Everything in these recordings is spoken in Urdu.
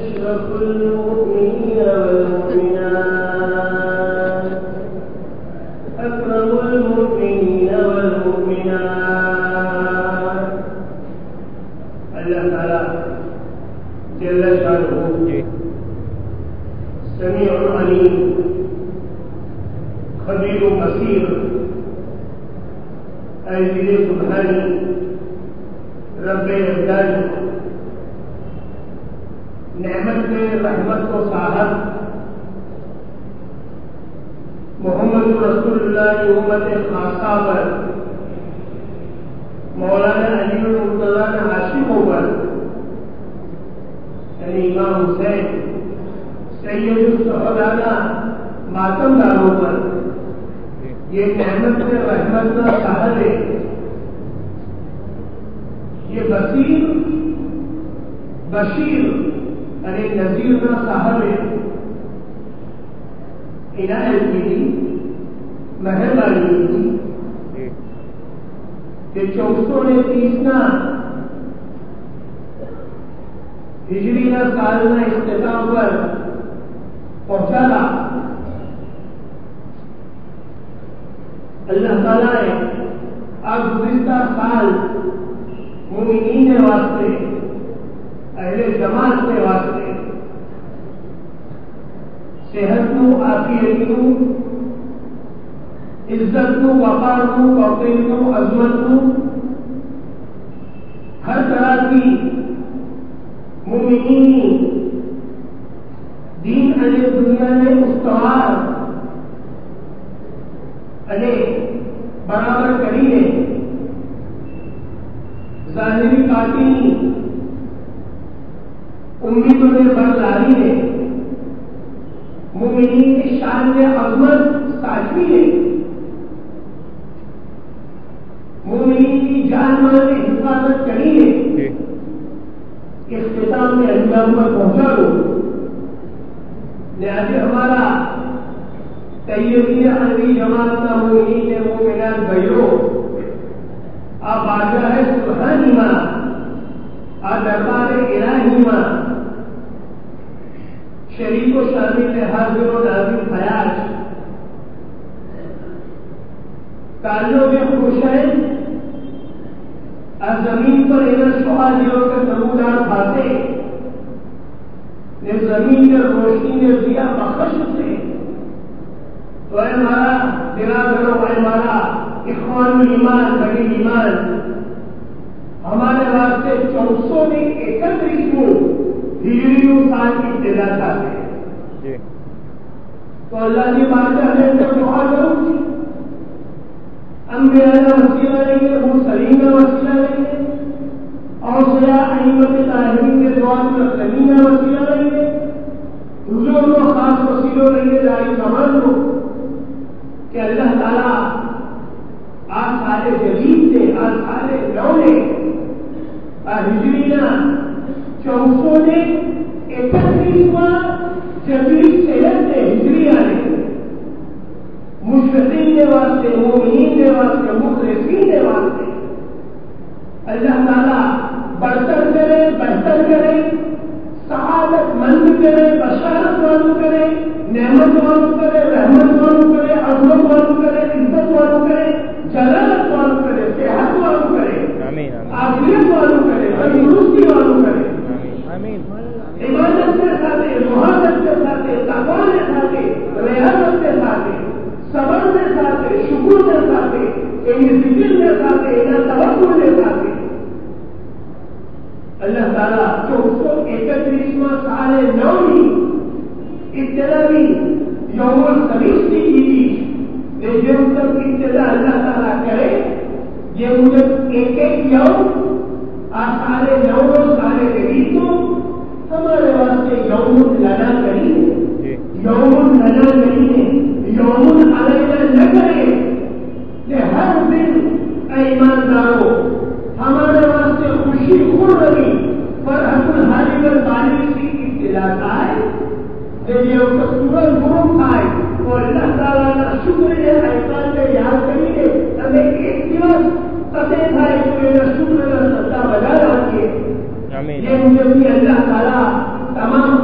أشرف المؤمنين والمؤمنات أكرم المؤمنين والمؤمنات اللہ تعالیٰ جل شانہ سمیع علیم خبیر بصیر عزیز سبحانی رب ابدانی نعمت میں رحمت کو صاحب محمد رسول اللہ کی امت خاصہ پر مولانا علی المرتضیٰ عاشقوں پر یعنی امام حسین سید الشہداء ماتم داروں پر یہ نعمت میں رحمت کا صاحب ہے، یہ بصیر بشیر یعنی نذیر کا صاحب ہے، عنایت کی مہربانی کی کہ 430 ہجری سال میں اختتام پر پہنچا تھا۔ اللہ تعالیٰ نے اب گزشتہ سال مومنین کے واسطے اہل جماعت کے واسطے صحت کو، عافیت کو، عزت کو، وقار کو، توقیر کو، عظمت کو، ہر طرح کی مومنین دین علی دنیا میں استوار علی برابر کری ہے، ظاہری باطنی امیدوں نے برداری ہے، مومنین کی شان میں عظمت ساتھی ہے، مومنین کی جان مال میں حفاظت کری ہے، اختتام میں انجام پر پہنچا لو۔ لہذا ہمارا طیبین عربی جماعت کا مومنین مومنات بھائیوں، آپ بادشاہ سبحانی ماں، آپ دربار الہی ماں شریف و شامل حاضر و ناظر حیات کالوں میں خوش ہیں، از زمین پر ان شہادیوں کے نمودار کھاتے نے زمین میں روشنی نے دیا بخش سے، تو اے ہمارا برادروں، اے ہمارا اخوان ایمان بڑی ایمان، ہمارے واسطے 431 ہجری سال کی ابتدا چاہتے ہیں، تو اللہ کی بادشاہ نے تو دعا کروں گی، انبیاء کا وسیلہ لیں گے، مرسلین کا وسیلہ لیں گے، اوصیاء ائمۃ طاہرین کے دعا المسلمین کا وسیلہ لیں گے، حضور کو خاص وسیلوں لیں گے، دائی زمان کو کہ اللہ تعالیٰ آج سال جدید سے، آج سال نو نے ہجرینا 431واں جدید صحت سے ہجری آنے مشرقین کے واسطے، مومنین کے واسطے، مخلصین کے واسطے اللہ تعالیٰ برتر کرے، بہتر کرے، سعادت مند کرے، بشارت والوں کرے، نعمت والوں کرے، رحمت والوں کرے، عظمت والوں کرے، عزت والوں کرے، جلالت والوں کرے، صحت والوں کرے، عافیت والوں کرے، تندرستی والوں کرے، عبادت کے ساتھ، محبت کے ساتھ، تقویٰ کے ساتھ، ریاضت کے ساتھ، صبر کے ساتھ، شکر کے ساتھ، ذکر کے ساتھ، توکل کے ساتھ اللہ تعالیٰ 431واں سال نو ہی ابتدائی یوم الخمیس کی تھی، لیکن تک ابتدا اللہ تعالیٰ کرے یہ مجھے ایک یوم سال نو سال جدید کو ہمارے واسطے یوم لنا کری ہے، یوم لنا کری ہے، یوم علینا نہ کرے کہ ہر دن اے ایمانداروں ہمارے واسطے خوشی خرمی فرحت الحالی میں تعلیم کی ابتدا آئے کہ یہ سورج غروب آئے اور اللہ تعالیٰ کا شکر ہے، احسان سے یاد کریے ہمیں ایک دن قطع تھا شکر کا سدا بجا رہی ہے، یہ مجھے بھی اللہ تعالیٰ تمام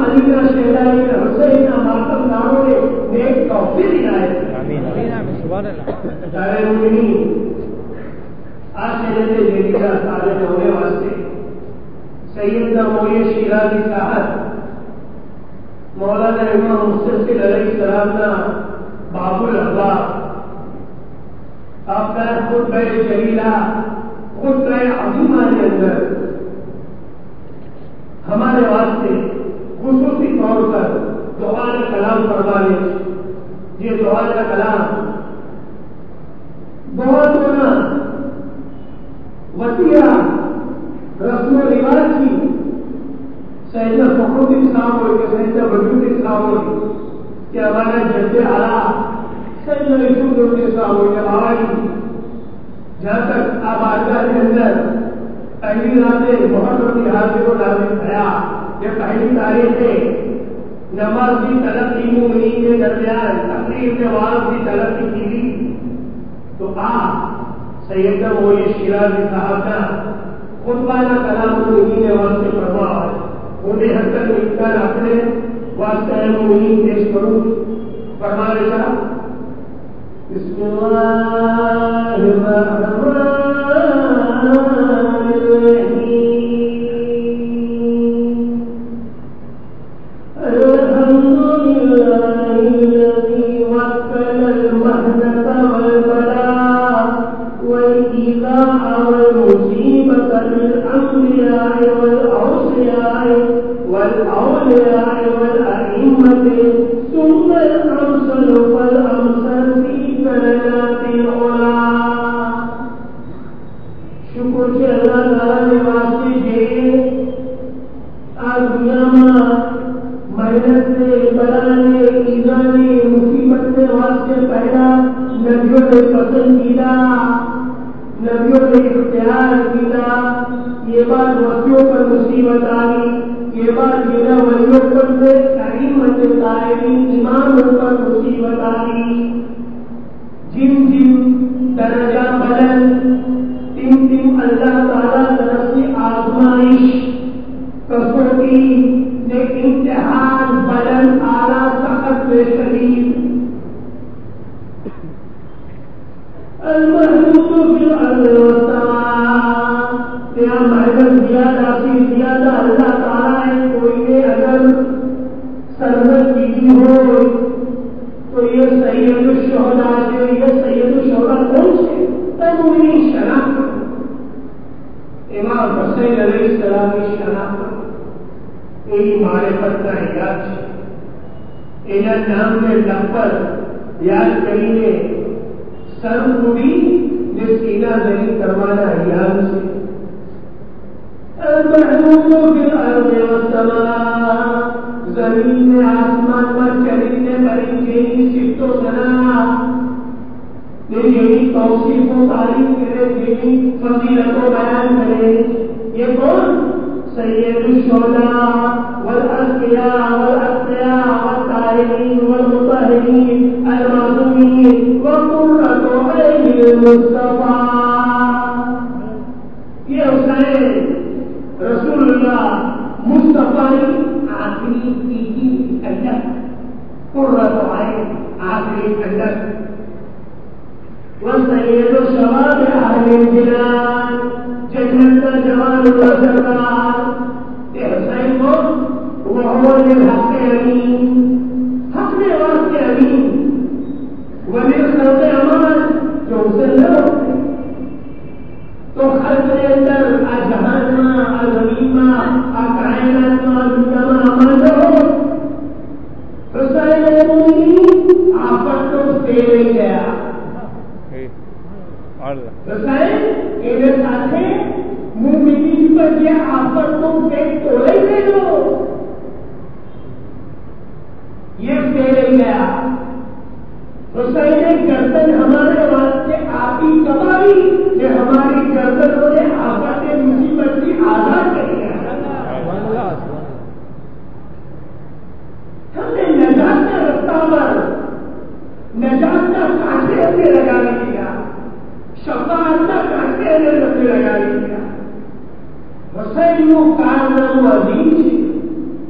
المؤمنین آج جنت جدیدہ صالح ہونے واسطے سیدنا مولی شیرازی صاحب مولانا امام مستشفی علیہ السلام کا باب الاحباب آپ کا خطبہ جلیلہ خطبہ عظیمہ کے اندر ہمارے واسطے خصوصی طور پر دعا کا کلام فرما لے. یہ دعا کا کلام بہت ہونا وسیع رسم و رواج کی سیدنا فخر الدین صاحب ہوئے کہ سیدنا بدرالدین صاحب ہوئے کہ ہمارا جد اعلیٰ سیدنا یوسف الدین صاحب ہوئے کہ بابا جی جہاں تک آپ آجا کے اندر پہلی رات محرم کی حاضر کو نازل تھیا یہ پہلی تاریخ ہے نماز کی تلقی مومنین کے درمیان تقریر نماز کی تلقی کی گئی تو آپ سیدنا مولی شیرازی صاحب کا خطبہ کلام مومنین واسطے فرما انہیں حد تک مل کر اپنے واسطے مومنین پیش کروں فرما رہا بسم اللہ الرحمن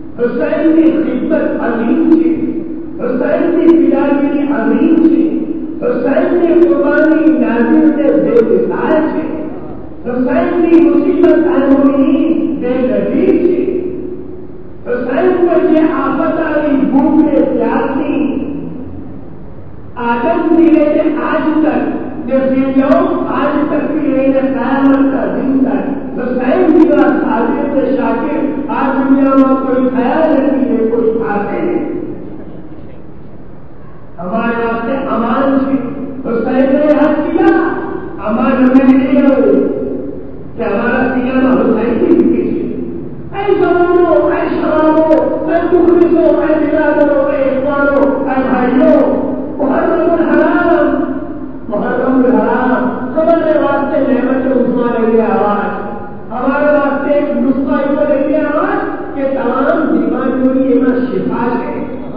حسین کی خدمت عظیم تھی، حسین کی فداکاری عظیم تھی، حسین کی قربانی نازل سے بے مثال ہے، حسین کی مصیبت المومنین بے نظیر ہے، حسین پر یہ آفت آئی بھوک نے پیاسی آدم سے لے کے آج تک آج تک بھی لے کے قیامت کا دن تک حسین کی بات صادق سے شاکر آج دنیا میں کوئی خیال نہیں ہے، کوئی آتے نہیں، ہمارے واسطے امان سے حسین نے یاد کیا، امان ہمیں نہیں ہو کہ ہمارا سینما حسین کی ذکر ہے، اے جوانوں، اے شبابوں، اے مخلصوں، اے برادروں، اے اخوانوں، اے بھائیوں، محرم الحرام، محرم الحرام ہمارے واسطے نعمت عظمیٰ رہی آواز، ہمارے واسطے ایک نسخہ ہو رہی ہے آواز کہ تمام بیماریوں کی میں شفا ہے،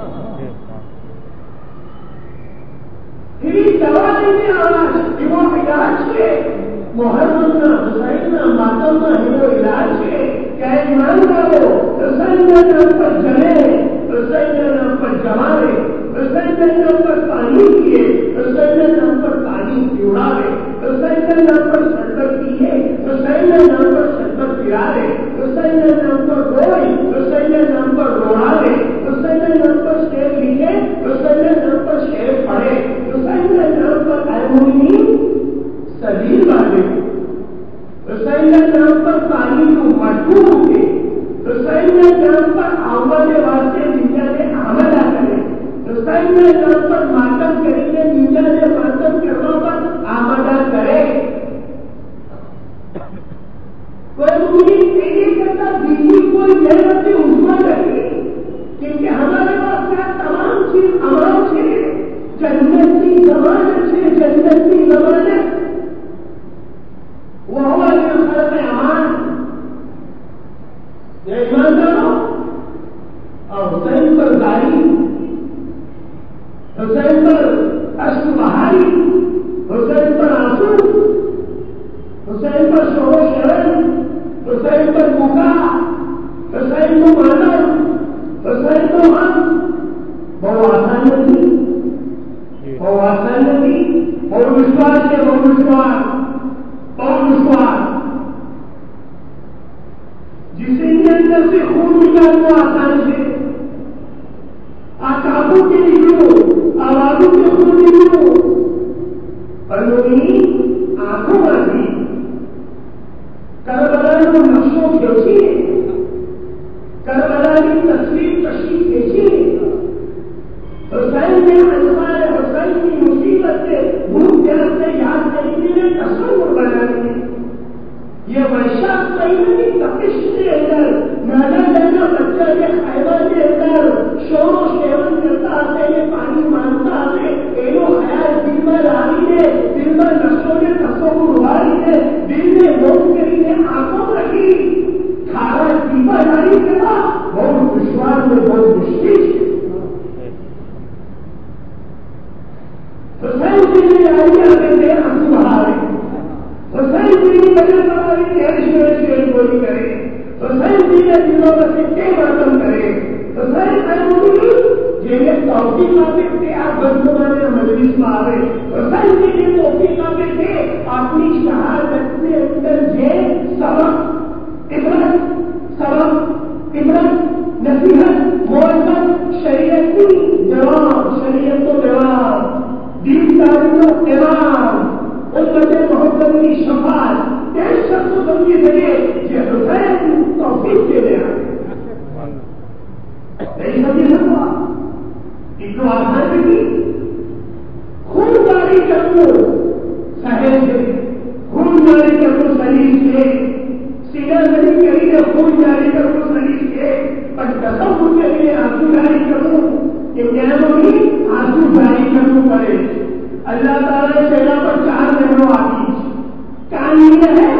پھر دوا نہیں آواز وہ علاج ہے، محرم نہ حسین نہ ماتم نہ ہے وہ علاج ہے، کیا ایمان کرو حسین کے نام پر جلے، حسین کے نام پر جمارے، حسین کے نام پر پانی پیے، حسین کے نام پر پانی پیوڑاوے، حسین کے نام پر شربت پیے، حسین کے نام پر شربت پلاوے، حسین کے نام پر روئی، حسین کے نام پر روڑاوے، حسین کے نام پر شعر لکھے، حسین کے نام پر شعر پڑھے، حسین کے نام پر المومنین سبیل والے، حسین کے نام پر پانی کو مٹکو ہوتے، حسین کے نام پر آمد واسطے دنیا نے آمدہ کرے، حسین کے نام پر ماتم کریں گے دنیا نے ماتم کرنا پر آمدہ کرے، کوئی مجھے نہیں کرتا دلی کوئی نعمت عظمیٰ رکھی، کیونکہ ہمارے پاس کیا تمام چیز امان ہے، جنت کی ضمانت ہے، جنت کی ضمانت وہ ہوا جو خلق امان، یہ ایمانداروں اور حسین پر داری، حسین پر اشک بہاری، حسین پر آنسو، حسین پر شور و شرم، حسین پر بکا، حسین کو مانا، حسین کو ہم بہت آسان نہیں، بہت آسان نہیں، بہت وشواس ہے، بہت وشواس، بہت وشواس، جسے اندر سے خون نکال وہ آسان سے آکابوں کے لیے آوازوں کے خون نکلو، پر مومنین آنکھوں والی کربلا میں نقشوں کھینچی ہے، کربلا کی تصویر کشی کھینچی ہے، حسین نے انصار حسین کی مصیبت سے بھوک پیاس سے یاد کرنے کے لیے تصور بنا لیے، یہ ویشاخ مہینے کی تپش کے اندر نانا نانا بچہ کے خیمہ کے اندر شور و شیون کرتا آتے یہ پانی مانگتا آتے ایلو خیال دل میں لالی ہے، دل میں نقشوں کے تصور ابھاری ہے، دل میں موت کے لیے آنکھوں رکھی کھارا دیپا جاری کرنا بہت دشوار میں بہت مشکل ہے، حسین کی لیے آئی آگے دیر آنسو بہا رہے، حسین جی کی وجہ ہماری شیر گولی کرے، حسین جی کے دلوں میں سے کے ماتم کرے، حسین جنہیں توفیق آتے تھے آپ بدگمانے مجلس میں آئے، حسین جی کے توفیق آتے تھے اپنی شہادت کے اندر یہ سبق عبرت نصیحت موعظت شریعت کی جواب، شریعت کو جواب، دین داری کو جواب، امت محمد کی شفاعت تیز شخص کو سمجھی سکے یہ حسین توفیق کے لے آئے نہیں سمجھ سکتا اتنا آسان نہیں، خون جاری کرو سہل سے، خون جاری کرو شریر سے، سینہ نہیں کری ہے خون جاری کرو شریر سے، پر تصور کے لیے آنسو جاری کروں کہ نیاموں میں آنسو جاری کروں پڑے، اللہ تعالیٰ نے چہرہ پر 4 مہینوں آتی کان نہیں ہے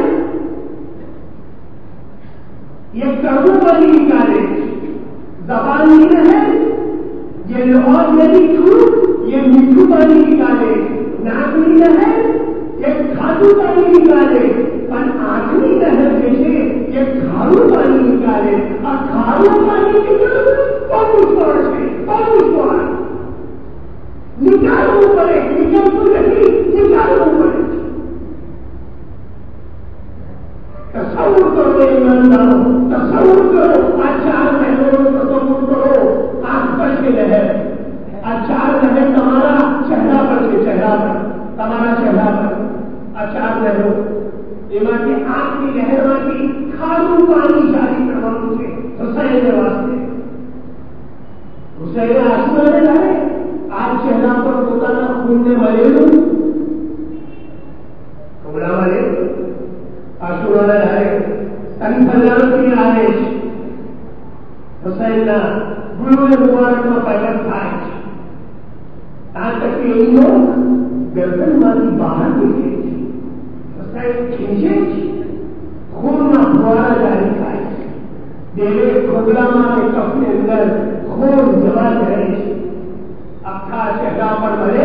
یہ کروں والی نکالے، زبان نہیں ہے یہ لوہر یعنی جھوٹ یہ میٹھو پانی نکالے، ناک نہیں ہے یہ کھادو پانی نکالے، پر آخری نہر جیسے یہ کھارو پانی نکالے، اور کھارو پانی نکالے بہت سوار ہے، بہت سوار نکالو پڑے، نکل کرو آج 4 مہینوں میں تصور کرو آنکھ پر کے لہر آج 4 لہر تمہارا چہرہ پر کے چہرہ پر تمہارا چہرہ پر آج 4 لہروں ایمان کی آنکھ کی لہر ماں کی کھادو پانی جاری کروا مجھے حسین کے واسطے حسین آنسو آنے لگے آج چہرہ پر ہوتا تھا خون میں مرے لوں کبلا والے آنسو آنے لگے تن فلان کی آئش حسین گلو مبارک میں پیغام تھائے یہاں تک کہ ان لوگ گردن والی باہر نکلے حسین کھینچے خون نہ فوارا جاری کھائے دیوے کھوبلا ماں کے کف کے اندر خون جمع کرے اکھا چہرہ پر بھرے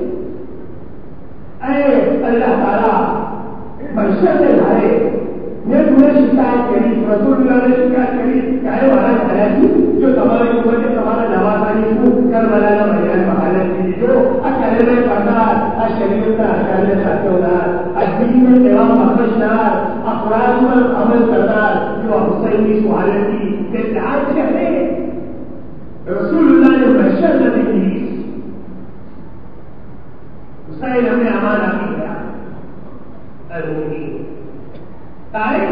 اے اللہ تعالیٰ محشر سے لائے میں تمہیں شکایت کری رسول اللہ نے شکایت کری چاہے والا کھایا جی جو تمہاری عمر کے تمہارا نوازانی کو کر والا بھیا بحالت کی جو اکرے میں پڑھار شریعت کا اکرے ساتھ ہونار دین میں دیوام بخشنار قرآن پر عمل کرنار جو حسین کی سہالت کی کہ آج چہرے رسول اللہ نے محشر نبی کی حسین ہمیں امانہ کی گیا تاریخ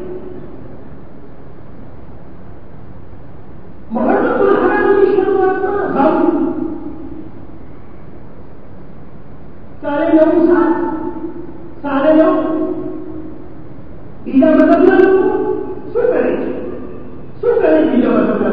محرم الحرام کی شروعات میں غم سارے لوگ سارے لوگ عیدہ بدلنا لوگ شو کریں عیدہ بدلنا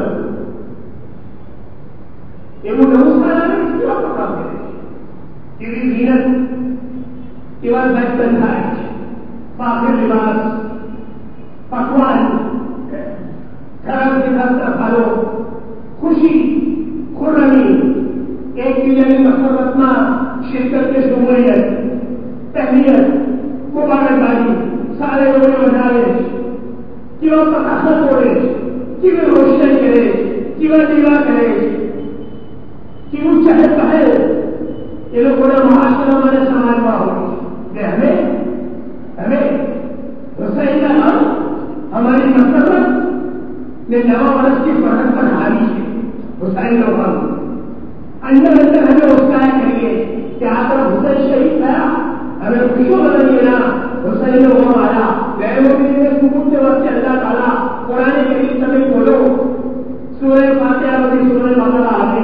یہ وہ نمسکار آنے اس کی وقت کام کریں تیری زینت تیوار بہتر ہے باخر لباس پکوان گھر کے دفتر پھالو خوشی خرمی ایک دوسرے مسرت میں شرکت کے شمولیت تہلیت مبارکبادی سارے لوگ بجائے کیوں پتاخت ہوئے کیوں روشن کرے کیوں دیوا کرے کیوں چہل پہل یہ لوگوں نے معاشرہ ہمارے سماج میں ہوگی ہمیں حسین کا نام ہماری مسرت نے 9 برس کی فرحت پر حاوی ہے حسین کا غم اندر ہمیں اسکایا کریے کہ آپ کا حسین شہید تھا ہمیں خوشو بنائیے نا حسین نے وہ مارا غیر ممکن میں ثبوت کے وقت اللہ تعالیٰ قرآن کریم سمجھ بولو سورہ فاتحہ والی سورہ بقرہ آگے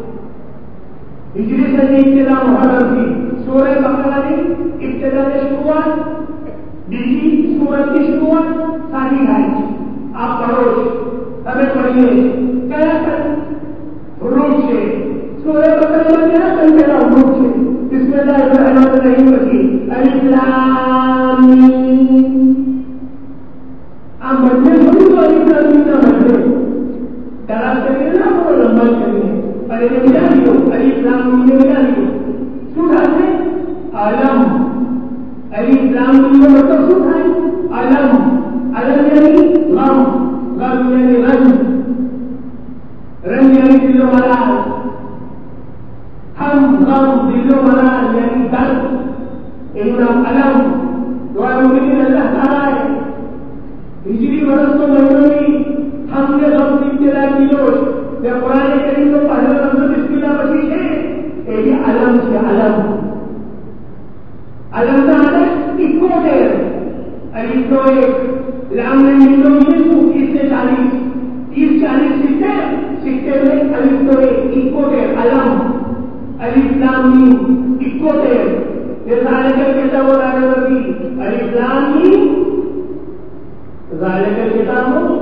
ہجری سے ابتدا محرم کی سورہ بقرہ کی ابتدا میں شروعات بیجی سورت کی شروعات ساری گائی آپ پڑھو ہمیں پڑھیے کیا کر حروف سے سورہ بقرہ میں کیا کر میرا حروف سے بسم اللہ الرحمن الرحیم کی الف لام میم آپ مجھے تھوڑی تو الف لام میم نہ مجھے دراز کریے نا وہ لمبا کریے پر یہ ملا لیو الف لام میم نے ملا لیو سورہ سے عالم الف لام میم کا مطلب سن ہے علم یعنی غم غم یعنی رنج رنج یعنی دل و مرار ہم غم دل و مرار یعنی درد یعنی نام علم دعا ممکن اللہ تعالیٰ ہے ہجری برس کو مہینوں میں ہم نے غم کی ابتدا کی روز یا قرآن کریم کو پہلے رمضان ابتدا بچی ہے یہ علم سے علم علم کا عدد اکوٹر علی تو ایک لام نے ملو یہ 30 سے 40 30-40 سکتے میں علی تو ایک اکوٹر علم علی اسلامی اکوٹر یہ سارے کا کتاب اور آنے والی علی اسلامی ظاہر کا کتاب ہو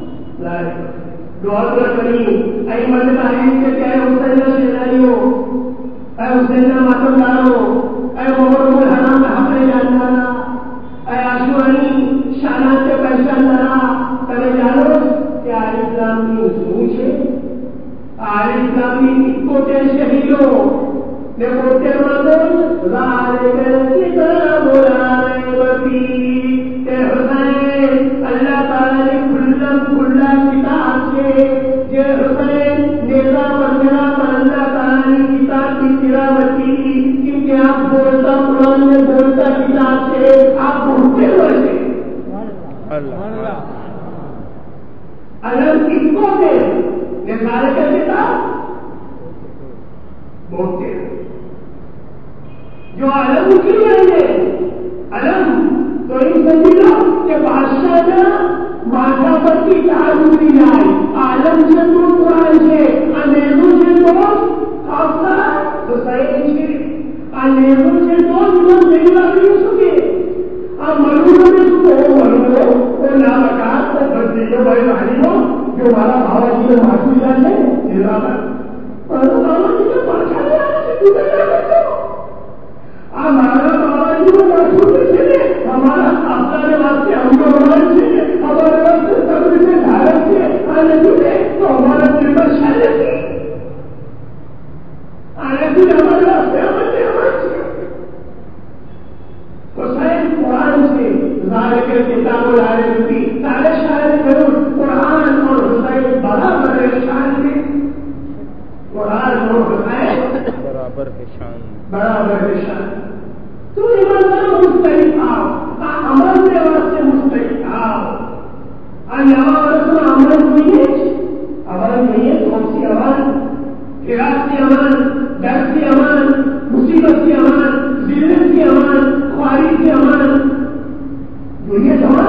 دعا کری اے مرد تعلیم کے کیا حسین شہزادی ہو اے حسین ماتم دار ہو اے محرم الحرام میں حق جاننا اے عاشورانی شانات کے پہچان دارا کرے جانو کہ آل اسلامی پوچھے آل اسلامی کوٹے شہیدوں نے کوٹے مانو ذالک الکتاب لا ریب فیہ کہ حسین اللہ تعالی نے کھلا کتاب سے کہ حسین نیزا پر میرا پر اللہ تعالی نے کتاب کی تلاوت کی کیونکہ آپ بولتا قرآن میں بولتا کتاب سے آپ بولتے ہوئے علم کس کو دے؟ نثارے کا کتاب بولتے ہیں جو علم اس لیے ہے علم تو یہ سمجھ لو کہ بادشاہ نے ماتا پر کی تعلق نہیں آئی عالم سے تو قرآن سے انیموں سے تو خاصا تو صحیح سے انیموں سے تو جنہوں نہیں لگی سکے اب ملوڑوں میں تو ملوڑوں وہ نامکار تو بردیوں بھائی بھائیوں جو ہمارا بھاوا جی نے محسوس جانے اور بابا جی نے پرچھا لیا تمہیں کیا کرتے ہو ہمارا بابا جی کو محسوس چلے ہمارا اپنے واسطے ہم سے ہمارے واسطے سب سے دھارت سے آنے دے تو ہمارا دل پر شاید آنے دن ہمارے واسطے ہمارے حسین قرآن سے ذالک کتاب العالم کی سارے شاعر کروں قرآن اور حسین برابر شان سے قرآن اور حسین برابر شان تو ایماندار مستحق آؤ عمل کے واسطے مستحق آؤ ہمارا عمل نہیں ہے کون سی امان فراق کی امان درد کی امان مصیبت کی امان ذلت کی امان خواری کی امان جو یہ زمان